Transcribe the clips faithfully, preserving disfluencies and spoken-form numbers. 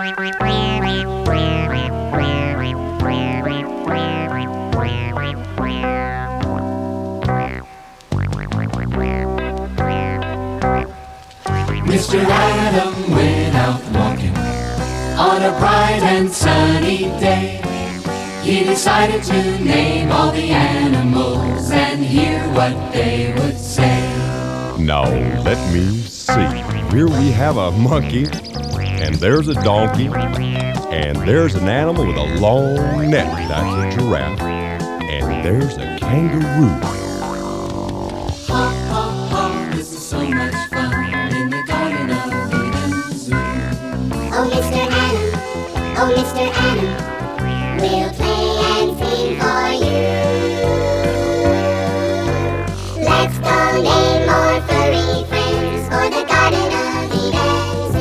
Mister Adam went out walking on a bright and sunny day. He decided to name all the animals and hear what they would say. Now let me see. Here we have a monkey, and there's a donkey, and there's an animal with a long neck, that's a giraffe, and there's a kangaroo. Ha ha ha, this is so much fun in the Garden of Eden Zoo. Oh, Mister Adam, oh, Mister Adam, we'll play and sing for you. Let's go name more furry friends for the Garden of Eden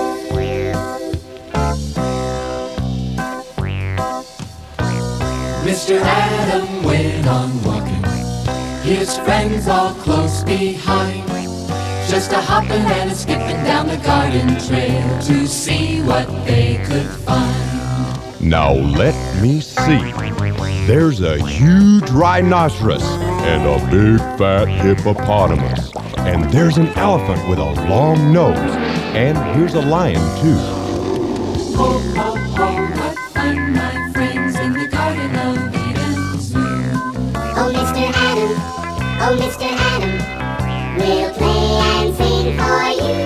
Zoo. Mister Adam went on walking, his friends all close behind, just a hopping and a skipping down the garden trail to see what they could find. Now let me see. There's a huge rhinoceros and a big fat hippopotamus. And there's an elephant with a long nose. And here's a lion too. Ho, ho, ho, what fun, my friends, in the Garden of Eden Zoo. Oh, Mister Adam, oh, Mister Adam, we'll play and sing for you.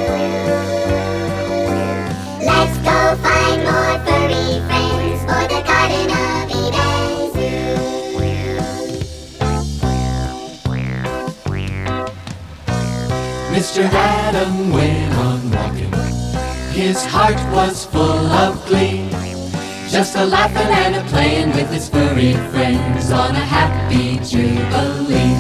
Let's go find more furry friends for the Garden of Eden Zoo. Mister Adam went on walking, his heart was full of glee, just a laughing and a playing with his furry friends on a happy jubilee.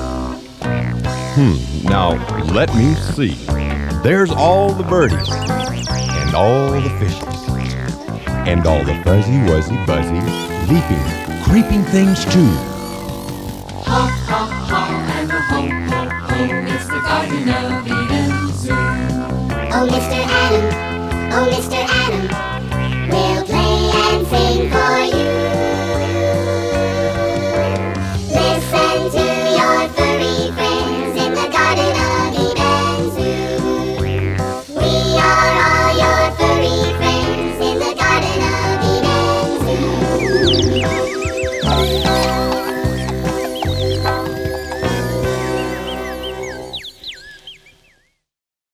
Hmm, now let me see. There's all the birdies, and all the fishes, and all the fuzzy, wuzzy, buzzy, leaping, creeping things too. Ha ha ha and a ho ho ho, it's the Garden of Eden Zoo. Oh, Mister Adam, oh, Mister Adam, we'll